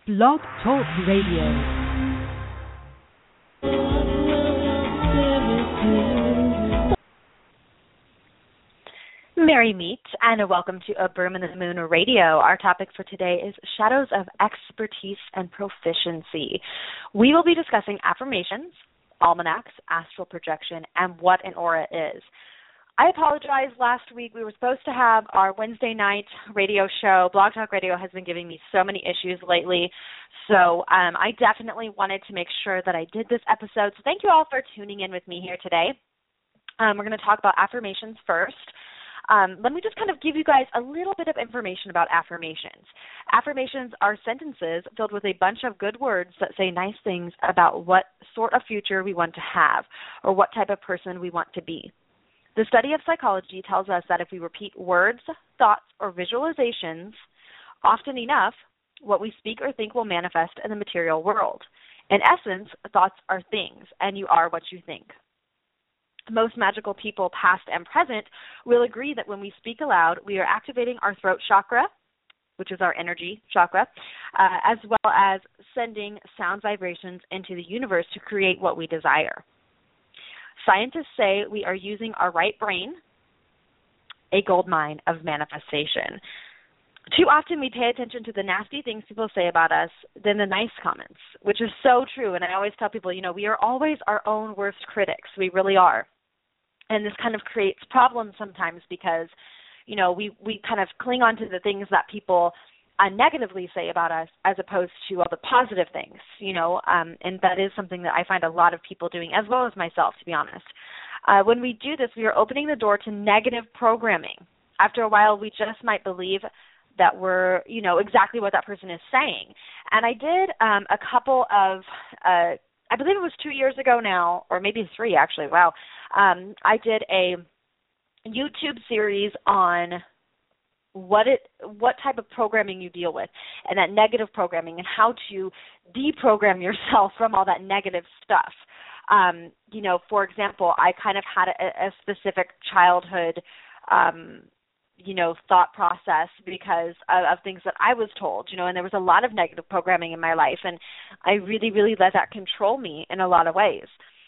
Blog Talk Radio. Merry meet and welcome to A Broom in the Moon Radio. Our topic for today is Shadows of Expertise and Proficiency. We will be discussing affirmations, almanacs, astral projection, and what an aura is. I apologize. Last week we were supposed to have our Wednesday night radio show. Blog Talk Radio has been giving me so many issues lately, so I definitely wanted to make sure that I did this episode. So thank you all for tuning in with me here today. We're going to talk about affirmations first. Let me just kind of give you guys a little bit of information about affirmations. Affirmations are sentences filled with a bunch of good words that say nice things about what sort of future we want to have or what type of person we want to be. The study of psychology tells us that if we repeat words, thoughts, or visualizations often enough, what we speak or think will manifest in the material world. In essence, thoughts are things, and you are what you think. Most magical people, past and present, will agree that when we speak aloud, we are activating our throat chakra, which is our energy chakra, as well as sending sound vibrations into the universe to create what we desire. Scientists say we are using our right brain, a gold mine of manifestation. Too often we pay attention to the nasty things people say about us than the nice comments, which is so true. And I always tell people, we are always our own worst critics. We really are. And this kind of creates problems sometimes because, we kind of cling on to the things that people negatively say about us as opposed to all the positive things, and that is something that I find a lot of people doing, as well as myself, to be honest. When we do this, we are opening the door to negative programming. After a while, we just might believe that we're, exactly what that person is saying. And I did a couple of, I believe it was 2 years ago now, or maybe 3 actually, wow. I did a YouTube series on what type of programming you deal with and that negative programming and how to deprogram yourself from all that negative stuff. For example, I kind of had a specific childhood thought process because of things that I was told, and there was a lot of negative programming in my life, and I really, really let that control me in a lot of ways.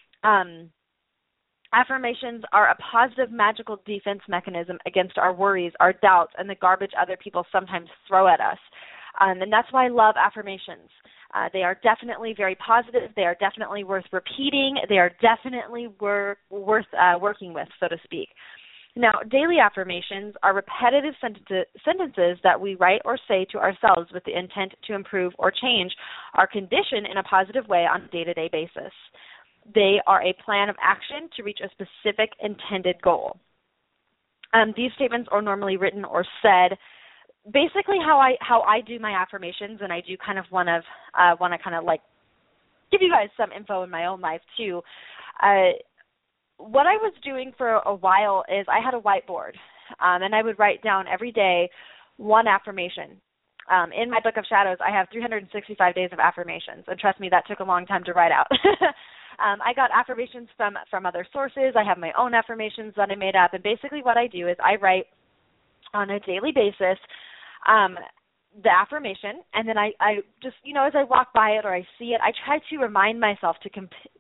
Affirmations are a positive magical defense mechanism against our worries, our doubts, and the garbage other people sometimes throw at us. And that's why I love affirmations. They are definitely very positive. They are definitely worth repeating. They are definitely worth working with, so to speak. Now, daily affirmations are repetitive sentences that we write or say to ourselves with the intent to improve or change our condition in a positive way on a day-to-day basis. They are a plan of action to reach a specific intended goal. These statements are normally written or said. Basically, how I do my affirmations, and I do kind of want to kind of like give you guys some info in my own life too. What I was doing for a while is I had a whiteboard, and I would write down every day one affirmation. In my book of shadows, I have 365 days of affirmations, and trust me, that took a long time to write out. I got affirmations from other sources. I have my own affirmations that I made up, and basically what I do is I write on a daily basis the affirmation, and then I just, as I walk by it or I see it, I try to remind myself to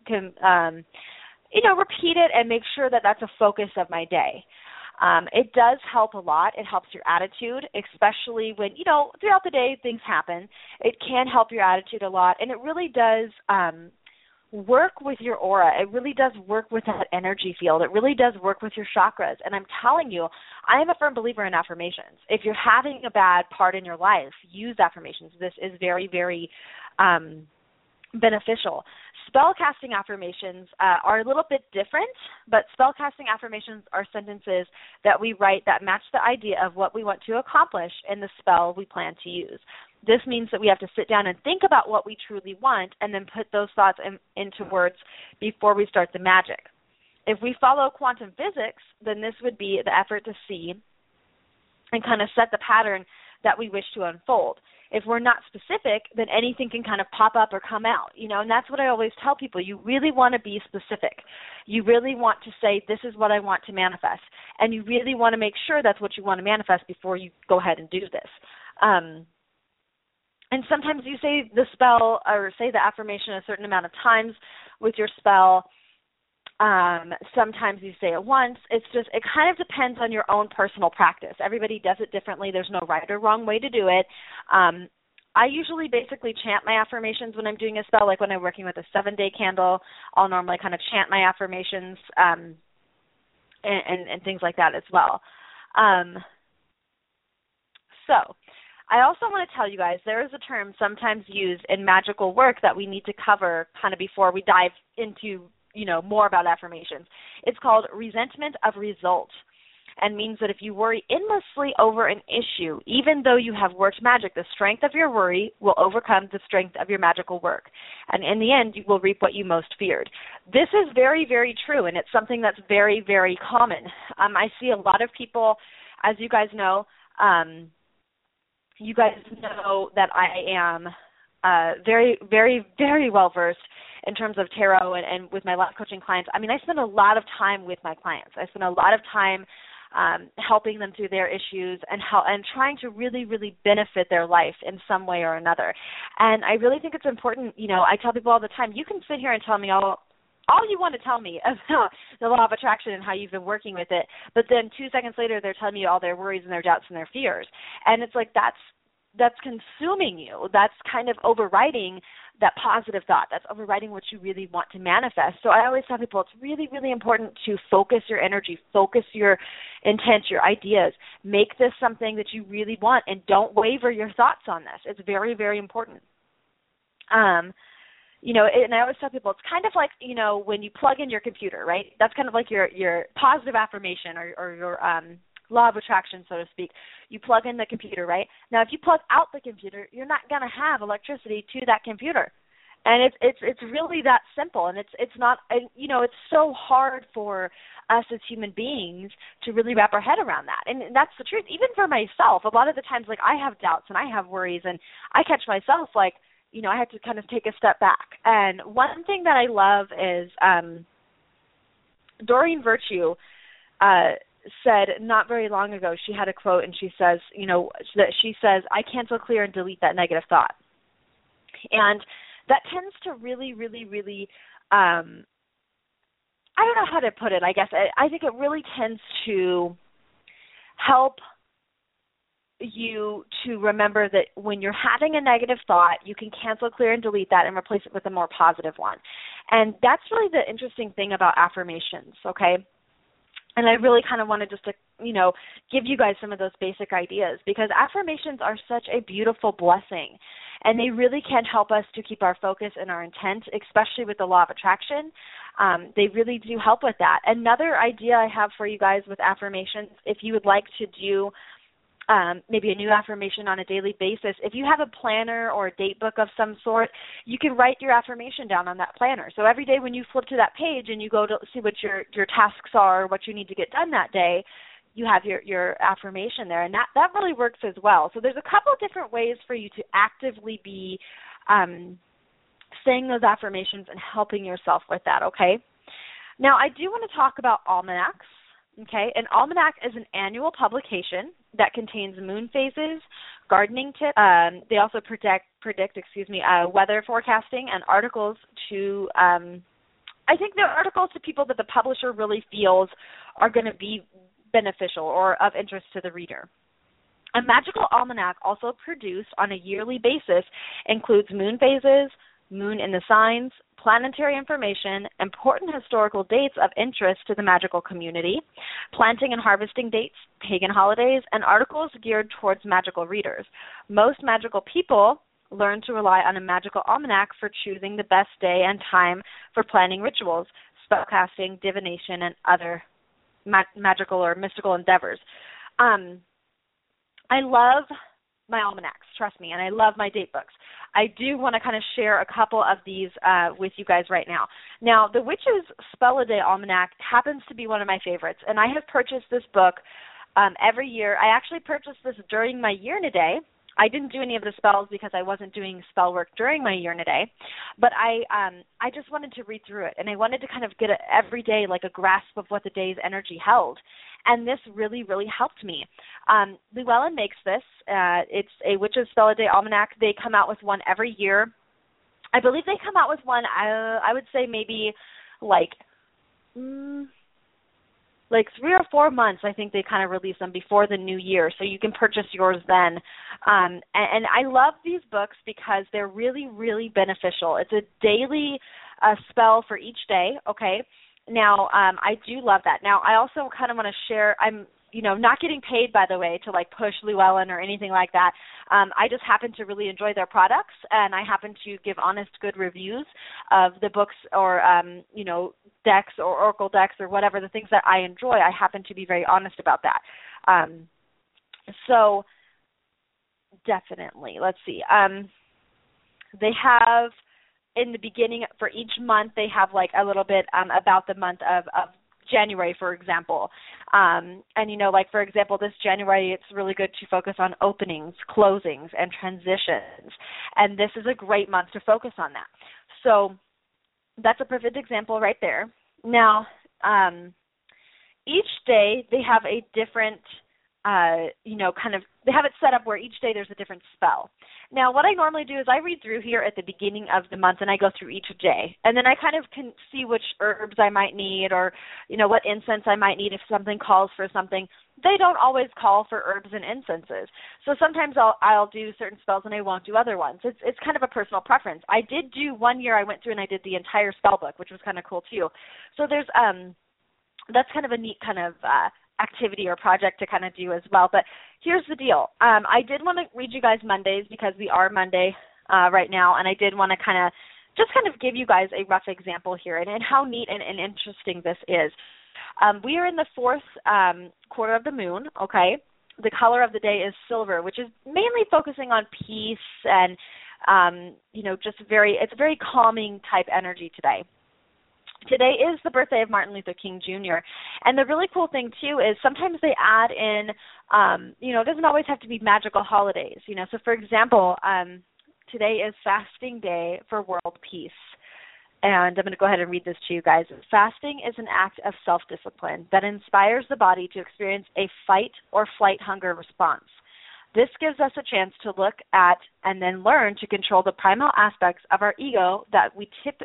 repeat it and make sure that that's a focus of my day. It does help a lot. It helps your attitude, especially when, throughout the day things happen. It can help your attitude a lot, and it really does work with your aura. It really does work with that energy field. It really does work with your chakras. And I'm telling you, I am a firm believer in affirmations. If you're having a bad part in your life, use affirmations. This is very, very beneficial. Spellcasting affirmations are a little bit different, but spellcasting affirmations are sentences that we write that match the idea of what we want to accomplish in the spell we plan to use. This means that we have to sit down and think about what we truly want and then put those thoughts into words before we start the magic. If we follow quantum physics, then this would be the effort to see and kind of set the pattern that we wish to unfold. If we're not specific, then anything can kind of pop up or come out, and that's what I always tell people. You really want to be specific. You really want to say, this is what I want to manifest, and you really want to make sure that's what you want to manifest before you go ahead and do this. And sometimes you say the spell or say the affirmation a certain amount of times with your spell. Sometimes you say it once. It kind of depends on your own personal practice. Everybody does it differently. There's no right or wrong way to do it. I usually basically chant my affirmations when I'm doing a spell, like when I'm working with a 7-day candle. I'll normally kind of chant my affirmations and things like that as well. So I also want to tell you guys there is a term sometimes used in magical work that we need to cover kind of before we dive into, more about affirmations. It's called resentment of result, and means that if you worry endlessly over an issue, even though you have worked magic, the strength of your worry will overcome the strength of your magical work. And in the end, you will reap what you most feared. This is very, very true, and it's something that's very, very common. I see a lot of people, as you guys know that I am very, very, very well versed in terms of tarot and with my life coaching clients. I mean, I spend a lot of time with my clients. I spend a lot of time helping them through their issues and trying to really, really benefit their life in some way or another. And I really think it's important. I tell people all the time, you can sit here and tell me all you want to tell me about the law of attraction and how you've been working with it, but then 2 seconds later they're telling you all their worries and their doubts and their fears. And it's like that's consuming you. That's kind of overriding that positive thought. That's overriding what you really want to manifest. So I always tell people it's really, really important to focus your energy, focus your intent, your ideas. Make this something that you really want, and don't waver your thoughts on this. It's very, very important. And I always tell people it's kind of like, when you plug in your computer, right? That's kind of like your positive affirmation or your law of attraction, so to speak. You plug in the computer, right? Now, if you plug out the computer, you're not going to have electricity to that computer. And it's really that simple. And it's not, it's so hard for us as human beings to really wrap our head around that. And that's the truth. Even for myself, a lot of the times, like, I have doubts and I have worries, and I catch myself, like, I have to kind of take a step back. And one thing that I love is Doreen Virtue said not very long ago, she had a quote, and she says, I cancel, clear, and delete that negative thought. And that tends to really, really, really, I don't know how to put it, I guess. I think it really tends to help you to remember that when you're having a negative thought, you can cancel, clear, and delete that and replace it with a more positive one. And that's really the interesting thing about affirmations, okay? And I really kind of wanted just to, give you guys some of those basic ideas, because affirmations are such a beautiful blessing, and they really can help us to keep our focus and our intent, especially with the law of attraction. They really do help with that. Another idea I have for you guys with affirmations, if you would like to do maybe a new affirmation on a daily basis, if you have a planner or a date book of some sort, you can write your affirmation down on that planner. So every day when you flip to that page and you go to see what your tasks are, what you need to get done that day, you have your affirmation there. And that really works as well. So there's a couple of different ways for you to actively be saying those affirmations and helping yourself with that, okay? Now, I do want to talk about almanacs. Okay, an almanac is an annual publication that contains moon phases, gardening tips. They also predict weather forecasting and articles to, I think they're articles to people that the publisher really feels are going to be beneficial or of interest to the reader. A magical almanac, also produced on a yearly basis, includes moon phases, moon in the signs, planetary information, important historical dates of interest to the magical community, planting and harvesting dates, pagan holidays, and articles geared towards magical readers. Most magical people learn to rely on a magical almanac for choosing the best day and time for planning rituals, spellcasting, divination, and other magical or mystical endeavors. I love my almanacs, trust me, and I love my date books. I do want to kind of share a couple of these with you guys right now. Now, the Witch's Spell-A-Day Almanac happens to be one of my favorites, and I have purchased this book every year. I actually purchased this during my Year in a Day. I didn't do any of the spells because I wasn't doing spell work during my Year in a Day, but I just wanted to read through it, and I wanted to kind of get every day like a grasp of what the day's energy held. and this really, really helped me. Llewellyn makes this. It's a Witch's Spell a Day Almanac. They come out with one every year. I believe they come out with one, I would say maybe like 3 or 4 months. I think they kind of release them before the new year, so you can purchase yours then. And I love these books because they're really, really beneficial. It's a daily spell for each day, okay? Now, I do love that. Now, I also kind of want to share, I'm not getting paid, by the way, to like push Llewellyn or anything like that. I just happen to really enjoy their products, and I happen to give honest, good reviews of the books or, decks or oracle decks or whatever, the things that I enjoy. I happen to be very honest about that. So definitely, let's see. They have, in the beginning, for each month, they have like a little bit about the month of January, for example. And, like, for example, this January, it's really good to focus on openings, closings, and transitions. And this is a great month to focus on that. So that's a perfect example right there. Now, each day they have a different, they have it set up where each day there's a different spell. Now, what I normally do is I read through here at the beginning of the month, and I go through each day. And then I kind of can see which herbs I might need or, what incense I might need if something calls for something. They don't always call for herbs and incenses. So sometimes I'll do certain spells and I won't do other ones. It's kind of a personal preference. I did do one year I went through and I did the entire spell book, which was kind of cool too. So there's that's kind of a neat kind of activity or project to kind of do as well. But here's the deal. I did want to read you guys Mondays because we are Monday right now, and I did want to kind of give you guys a rough example here and how neat and interesting this is. We are in the fourth quarter of the moon, okay? The color of the day is silver, which is mainly focusing on peace and, it's a very calming type energy today. Today is the birthday of Martin Luther King Jr. And the really cool thing, too, is sometimes they add in, it doesn't always have to be magical holidays. So, for example, today is Fasting Day for World Peace. And I'm going to go ahead and read this to you guys. Fasting is an act of self-discipline that inspires the body to experience a fight or flight hunger response. This gives us a chance to look at and then learn to control the primal aspects of our ego that we typify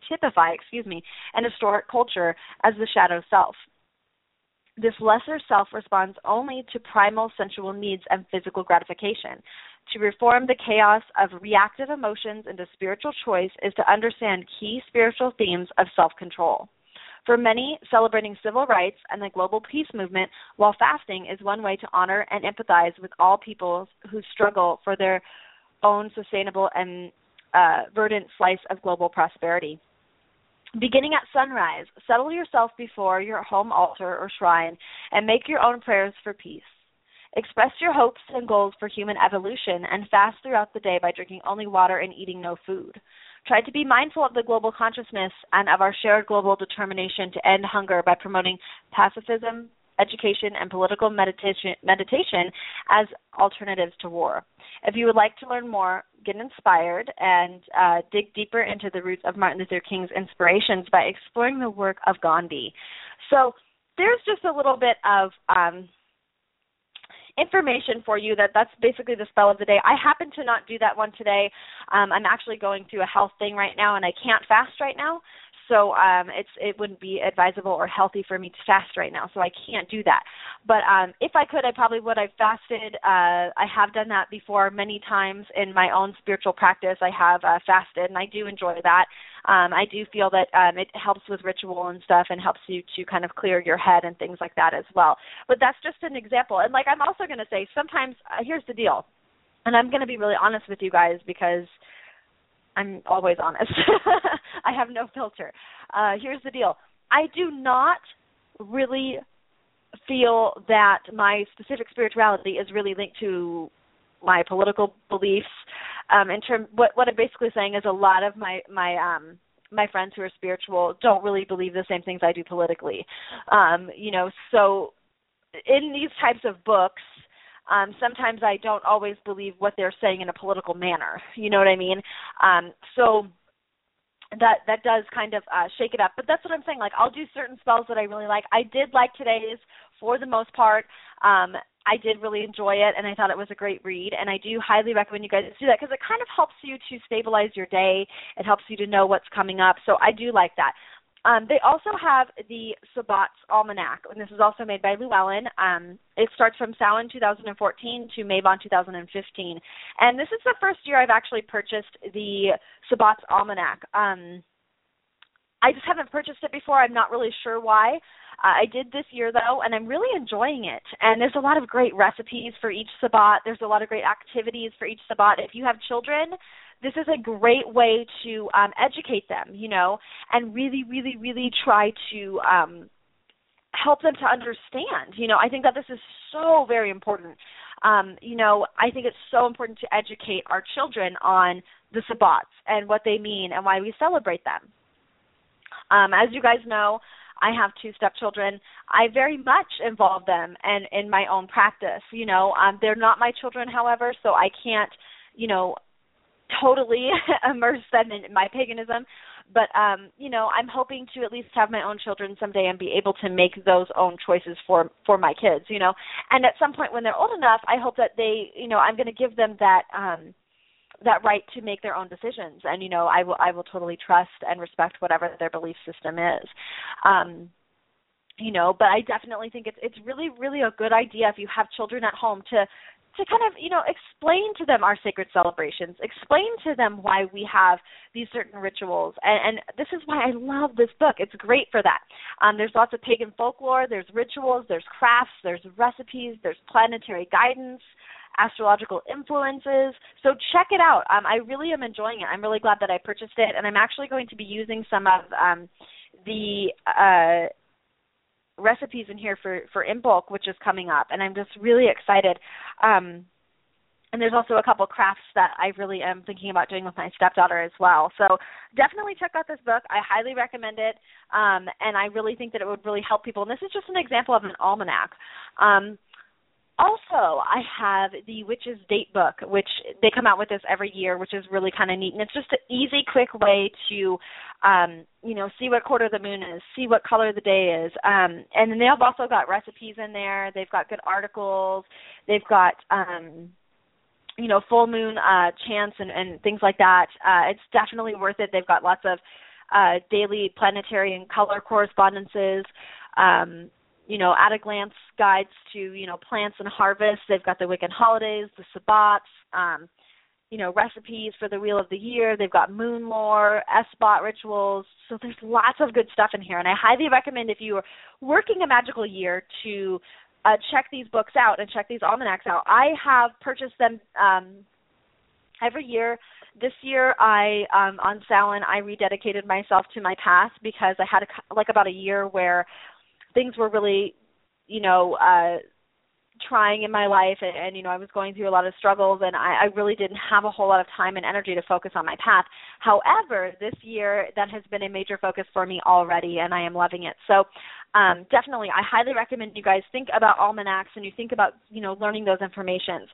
in historic culture as the shadow self. This lesser self responds only to primal sensual needs and physical gratification. To reform the chaos of reactive emotions into spiritual choice is to understand key spiritual themes of self-control. For many, celebrating civil rights and the global peace movement while fasting is one way to honor and empathize with all peoples who struggle for their own sustainable and verdant slice of global prosperity. Beginning at sunrise, settle yourself before your home altar or shrine and make your own prayers for peace. Express your hopes and goals for human evolution and fast throughout the day by drinking only water and eating no food. Try to be mindful of the global consciousness and of our shared global determination to end hunger by promoting pacifism, education, and political meditation as alternatives to war. If you would like to learn more, get inspired, and dig deeper into the roots of Martin Luther King's inspirations by exploring the work of Gandhi. So there's just a little bit of information for you that's basically the spell of the day. I happen to not do that one today. I'm actually going through a health thing right now, and I can't fast right now. So it wouldn't be advisable or healthy for me to fast right now, so I can't do that. But if I could, I probably would. I've fasted. I have done that before many times in my own spiritual practice. I have fasted, and I do enjoy that. I do feel that it helps with ritual and stuff and helps you to kind of clear your head and things like that as well. But that's just an example. And, I'm also going to say sometimes, here's the deal, and I'm going to be really honest with you guys because I'm always honest. I have no filter. Here's the deal. I do not really feel that my specific spirituality is really linked to my political beliefs. What I'm basically saying is a lot of my friends who are spiritual don't really believe the same things I do politically. So in these types of books, sometimes I don't always believe what they're saying in a political manner. You know what I mean? So that does kind of shake it up. But that's what I'm saying. Like, I'll do certain spells that I really like. I did like today's for the most part. I did really enjoy it, and I thought it was a great read, and I do highly recommend you guys do that because it kind of helps you to stabilize your day. It helps you to know what's coming up, so I do like that. They also have the Sabbat's Almanac, and this is also made by Llewellyn. It starts from Samhain 2014 to Mabon 2015, and this is the first year I've actually purchased the Sabbat's Almanac. I just haven't purchased it before. I'm not really sure why. I did this year, though, and I'm really enjoying it. And there's a lot of great recipes for each Sabbat. There's a lot of great activities for each Sabbat. If you have children, this is a great way to educate them, you know, and really, really, really try to help them to understand. You know, I think that this is so very important. You know, I think it's so important to educate our children on the Sabbats and what they mean and why we celebrate them. As you guys know, I have 2 stepchildren. I very much involve them in my own practice. You know, they're not my children, however, so I can't, you know, totally immerse them in my paganism. But, you know, I'm hoping to at least have my own children someday and be able to make those own choices for my kids, you know. And at some point when they're old enough, I hope that they, you know, I'm going to give them that that right to make their own decisions. And, you know, I will totally trust and respect whatever their belief system is. You know, but I definitely think it's really, really a good idea if you have children at home to kind of, you know, explain to them our sacred celebrations, explain to them why we have these certain rituals. And this is why I love this book. It's great for that. There's lots of pagan folklore, there's rituals, there's crafts, there's recipes, there's planetary guidance, astrological influences. So check it out. I really am enjoying it. I'm really glad that I purchased it, and I'm actually going to be using some of the recipes in here for in bulk, which is coming up, and I'm just really excited. And there's also a couple crafts that I really am thinking about doing with my stepdaughter as well. So definitely check out this book. I highly recommend it, and I really think that it would really help people. And this is just an example of an almanac. Also, I have the Witch's Date book, which they come out with this every year, which is really kind of neat. And it's just an easy, quick way to, you know, see what quarter the moon is, see what color the day is. And then they've also got recipes in there. They've got good articles. They've got, you know, full moon chants and things like that. It's definitely worth it. They've got lots of daily planetary and color correspondences. You know, at a glance guides to, you know, plants and harvests. They've got the Wiccan holidays, the Sabbats, you know, recipes for the Wheel of the Year. They've got moon lore, Esbat rituals. So there's lots of good stuff in here. And I highly recommend if you are working a magical year to check these books out and check these almanacs out. I have purchased them every year. This year, on Samhain, I rededicated myself to my path because I had about a year where things were really, you know, trying in my life, and, you know, I was going through a lot of struggles, and I really didn't have a whole lot of time and energy to focus on my path. However, this year, that has been a major focus for me already, and I am loving it. So definitely, I highly recommend you guys think about almanacs and you think about, you know, learning those informations.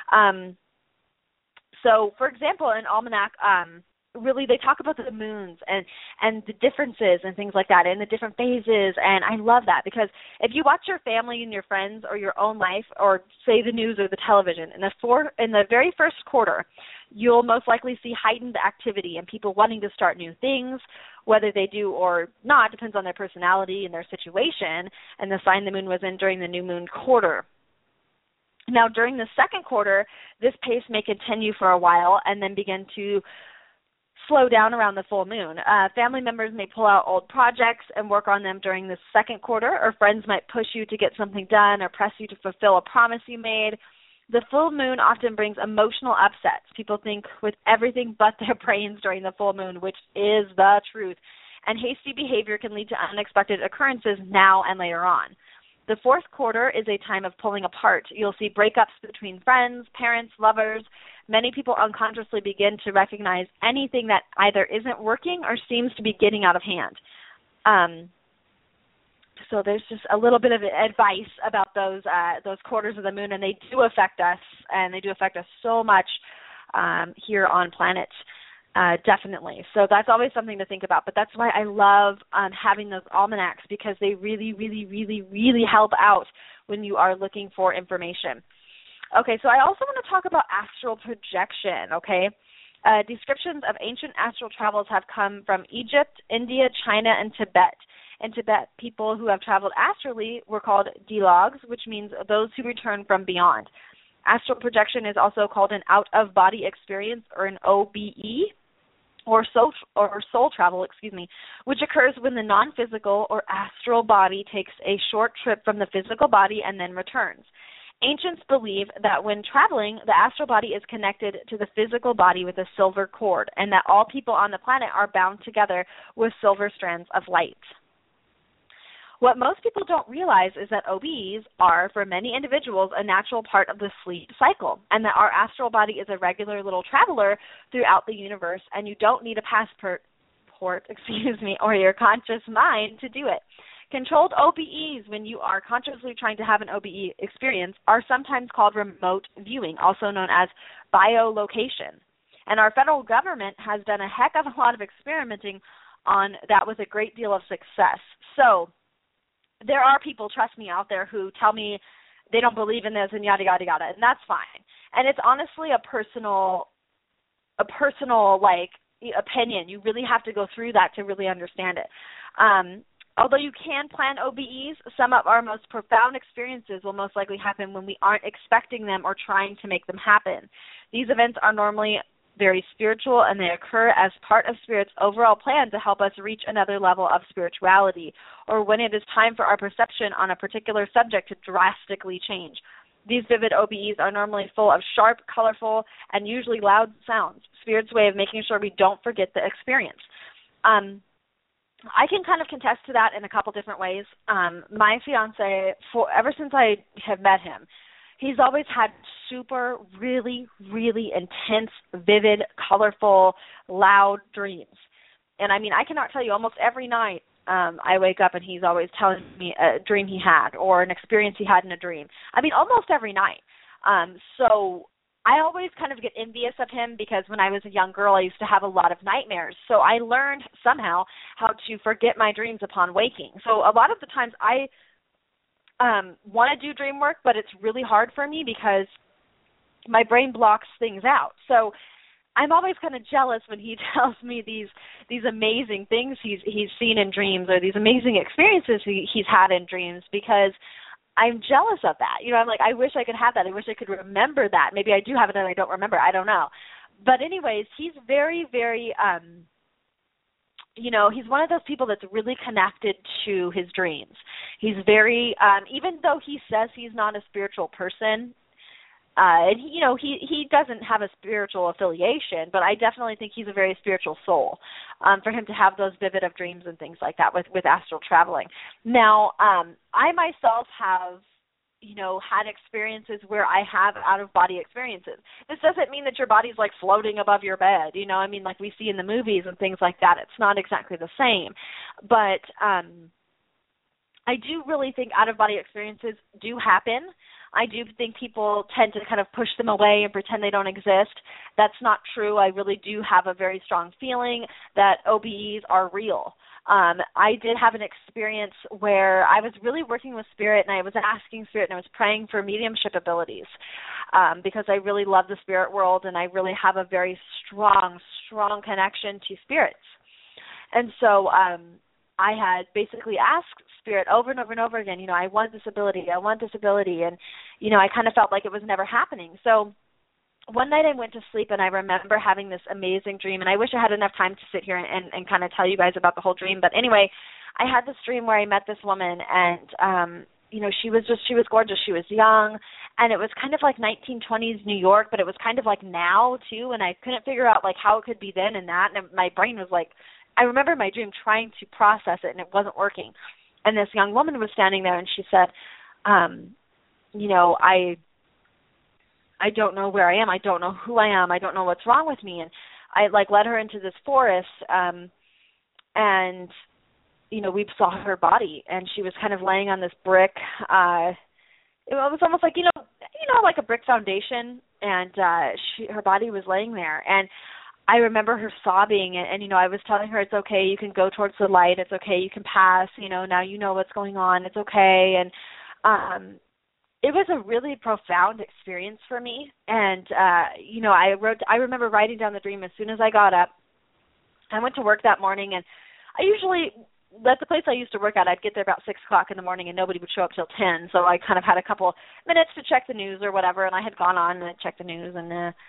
So, for example, in almanac, really they talk about the moons and the differences and things like that and the different phases, and I love that because if you watch your family and your friends or your own life or say the news or the television in the very first quarter, you'll most likely see heightened activity and people wanting to start new things, whether they do or not depends on their personality and their situation and the sign the moon was in during the new moon quarter. Now, during the second quarter, this pace may continue for a while and then begin to slow down around the full moon. Family members may pull out old projects and work on them during the second quarter, or friends might push you to get something done or press you to fulfill a promise you made. The full moon often brings emotional upsets. People think with everything but their brains during the full moon, which is the truth. And hasty behavior can lead to unexpected occurrences now and later on. The fourth quarter is a time of pulling apart. You'll see breakups between friends, parents, lovers. Many people unconsciously begin to recognize anything that either isn't working or seems to be getting out of hand. So there's just a little bit of advice about those quarters of the moon, and they do affect us, and they do affect us so much here on planet. Definitely. So that's always something to think about. But that's why I love having those almanacs, because they really, really, really, really help out when you are looking for information. Okay, so I also want to talk about astral projection, okay? Descriptions of ancient astral travels have come from Egypt, India, China, and Tibet. In Tibet, people who have traveled astrally were called dilogues, which means those who return from beyond. Astral projection is also called an out-of-body experience, or an OBE, or soul travel, which occurs when the non-physical or astral body takes a short trip from the physical body and then returns. Ancients believe that when traveling, the astral body is connected to the physical body with a silver cord, and that all people on the planet are bound together with silver strands of light. What most people don't realize is that OBEs are, for many individuals, a natural part of the sleep cycle, and that our astral body is a regular little traveler throughout the universe, and you don't need a passport, or your conscious mind to do it. Controlled OBEs, when you are consciously trying to have an OBE experience, are sometimes called remote viewing, also known as biolocation. And our federal government has done a heck of a lot of experimenting on that with a great deal of success. So there are people, trust me, out there who tell me they don't believe in this and yada, yada, yada, and that's fine. And it's honestly a personal opinion. You really have to go through that to really understand it. Although you can plan OBEs, some of our most profound experiences will most likely happen when we aren't expecting them or trying to make them happen. These events are normally very spiritual, and they occur as part of Spirit's overall plan to help us reach another level of spirituality, or when it is time for our perception on a particular subject to drastically change. These vivid OBEs are normally full of sharp, colorful, and usually loud sounds, Spirit's way of making sure we don't forget the experience. I can kind of contest to that in a couple different ways. My fiancé, ever since I have met him, he's always had super, really, really intense, vivid, colorful, loud dreams. And I mean, I cannot tell you, almost every night I wake up and he's always telling me a dream he had or an experience he had in a dream. I mean, almost every night. So I always kind of get envious of him, because when I was a young girl, I used to have a lot of nightmares. So I learned somehow how to forget my dreams upon waking. So a lot of the times I want to do dream work, but it's really hard for me because my brain blocks things out. So I'm always kind of jealous when he tells me these amazing things he's seen in dreams, or these amazing experiences he's had in dreams, because I'm jealous of that. You know, I'm like, I wish I could have that. I wish I could remember that. Maybe I do have it and I don't remember. I don't know. But anyways, he's very, very, he's one of those people that's really connected to his dreams. He's very, even though he says he's not a spiritual person, and he doesn't have a spiritual affiliation, but I definitely think he's a very spiritual soul, for him to have those vivid of dreams and things like that with astral traveling. Now, I myself have, had experiences where I have out-of-body experiences. This doesn't mean that your body's like floating above your bed, like we see in the movies and things like that. It's not exactly the same. But I do really think out-of-body experiences do happen. I do think people tend to kind of push them away and pretend they don't exist. That's not true. I really do have a very strong feeling that OBEs are real. I did have an experience where I was really working with Spirit, and I was asking Spirit, and I was praying for mediumship abilities, because I really love the spirit world, and I really have a very strong, strong connection to spirits. And so I had basically asked Spirit over and over and over again, I want this ability, and, I kind of felt like it was never happening. So one night I went to sleep, and I remember having this amazing dream, and I wish I had enough time to sit here and kind of tell you guys about the whole dream. But anyway, I had this dream where I met this woman, and, she was gorgeous. She was young, and it was kind of like 1920s New York, but it was kind of like now, too, and I couldn't figure out, like, how it could be then and that, and my brain was like, I remember my dream trying to process it, and it wasn't working. And this young woman was standing there, and she said, I don't know where I am. I don't know who I am. I don't know what's wrong with me. And I, led her into this forest, and, we saw her body, and she was kind of laying on this brick. It was almost like, like a brick foundation, and her body was laying there. And I remember her sobbing, and I was telling her, it's okay, you can go towards the light, it's okay, you can pass, now you know what's going on, it's okay. And it was a really profound experience for me. And I remember writing down the dream as soon as I got up. I went to work that morning, and I usually, at the place I used to work at, I'd get there about 6 o'clock in the morning, and nobody would show up till 10. So I kind of had a couple minutes to check the news or whatever, and I had gone on and checked the news. And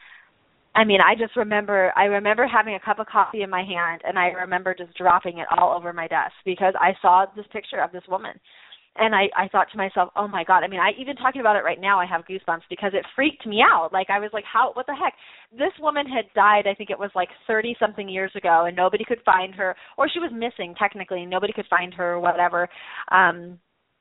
I remember having a cup of coffee in my hand, and I remember just dropping it all over my desk because I saw this picture of this woman. And I thought to myself, oh, my God. Even talking about it right now, I have goosebumps because it freaked me out. Like, I was like, what the heck? This woman had died, I think it was like 30-something years ago, and nobody could find her. Or she was missing, technically, and nobody could find her or whatever. I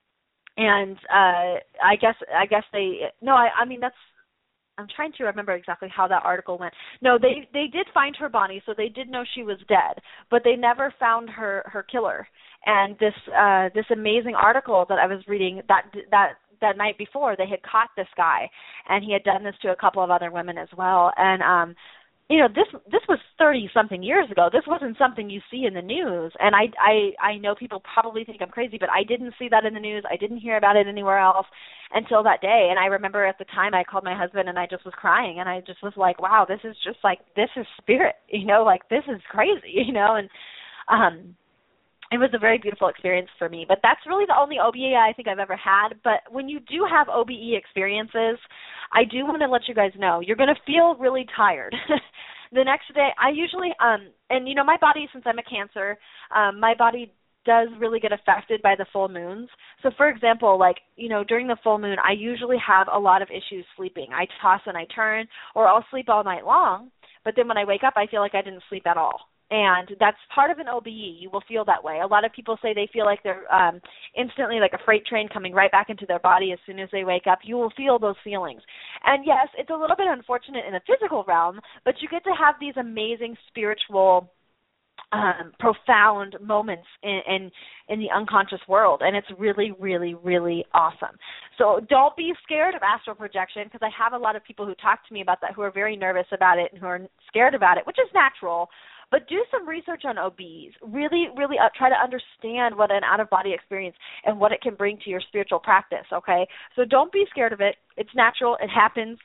guess they – no, that's – I'm trying to remember exactly how that article went. No, they did find her body, so they did know she was dead, but they never found her killer. And this amazing article that I was reading that night before, they had caught this guy, and he had done this to a couple of other women as well. And this was 30-something years ago. This wasn't something you see in the news. And I know people probably think I'm crazy, but I didn't see that in the news. I didn't hear about it anywhere else until that day. And I remember at the time I called my husband, and I just was crying, and I just was like, wow, this is just like, this is spirit, like this is crazy, and it was a very beautiful experience for me. But that's really the only OBE I think I've ever had. But when you do have OBE experiences, I do want to let you guys know, you're going to feel really tired. The next day, I usually, my body, since I'm a Cancer, my body does really get affected by the full moons. So, for example, during the full moon, I usually have a lot of issues sleeping. I toss and I turn, or I'll sleep all night long, but then when I wake up, I feel like I didn't sleep at all. And that's part of an OBE. You will feel that way. A lot of people say they feel like they're instantly like a freight train coming right back into their body as soon as they wake up. You will feel those feelings. And yes, it's a little bit unfortunate in the physical realm, but you get to have these amazing spiritual profound moments in the unconscious world, and it's really, really, really awesome. So don't be scared of astral projection, because I have a lot of people who talk to me about that who are very nervous about it and who are scared about it, which is natural. But do some research on OBs. Really, really try to understand what an out-of-body experience and what it can bring to your spiritual practice, okay? So don't be scared of it. It's natural. It happens.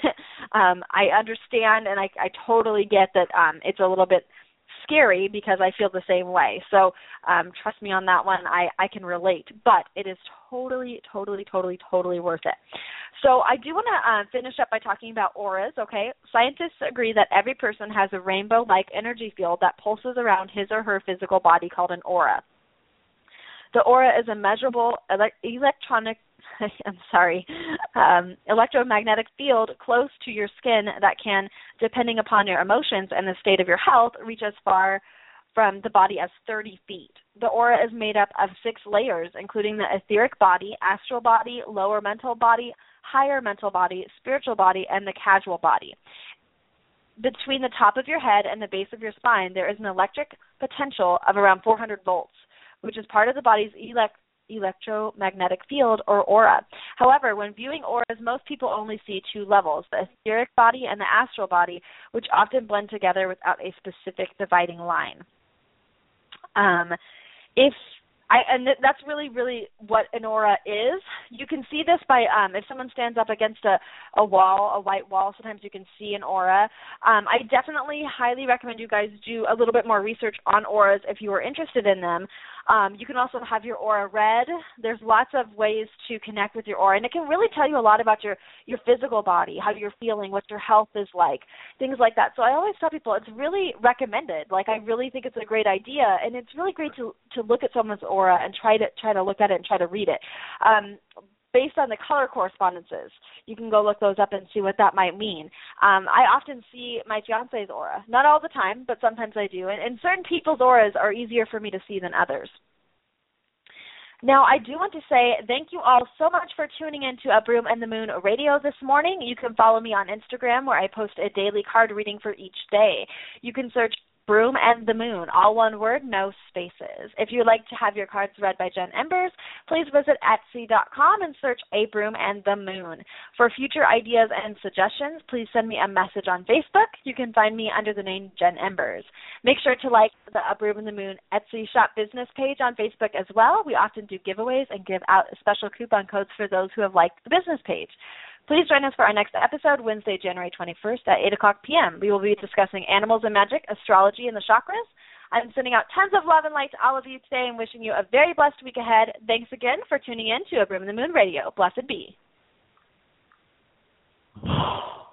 I understand, and I totally get that it's a little bit scary, because I feel the same way. So trust me on that one. I can relate. But it is totally, totally, totally, totally worth it. So I do want to finish up by talking about auras, okay? Scientists agree that every person has a rainbow-like energy field that pulses around his or her physical body called an aura. The aura is a measurable electromagnetic field close to your skin that can, depending upon your emotions and the state of your health, reach as far from the body as 30 feet. The aura is made up of 6 layers, including the etheric body, astral body, lower mental body, higher mental body, spiritual body, and the causal body. Between the top of your head and the base of your spine, there is an electric potential of around 400 volts, which is part of the body's electromagnetic field, or aura. However, when viewing auras, most people only see 2 levels, the etheric body and the astral body, which often blend together without a specific dividing line. And that's really, really what an aura is. You can see this by if someone stands up against a wall, a white wall, sometimes you can see an aura. I definitely highly recommend you guys do a little bit more research on auras if you are interested in them. You can also have your aura read. There's lots of ways to connect with your aura, and it can really tell you a lot about your physical body, how you're feeling, what your health is like, things like that. So I always tell people it's really recommended. Like, I really think it's a great idea, and it's really great to look at someone's aura and try to look at it and try to read it. Based on the color correspondences, you can go look those up and see what that might mean. I often see my fiance's aura. Not all the time, but sometimes I do. And certain people's auras are easier for me to see than others. Now, I do want to say thank you all so much for tuning in to A Broom and the Moon Radio this morning. You can follow me on Instagram, where I post a daily card reading for each day. You can search Broom and the Moon, all one word, no spaces. If you'd like to have your cards read by Jen Embers, please visit Etsy.com and search A Broom and the Moon. For future ideas and suggestions, please send me a message on Facebook. You can find me under the name Jen Embers. Make sure to like the A Broom and the Moon Etsy shop business page on Facebook as well. We often do giveaways and give out special coupon codes for those who have liked the business page. Please join us for our next episode, Wednesday, January 21st at 8 o'clock p.m. We will be discussing animals and magic, astrology, and the chakras. I'm sending out tons of love and light to all of you today and wishing you a very blessed week ahead. Thanks again for tuning in to A Broom and the Moon Radio. Blessed be.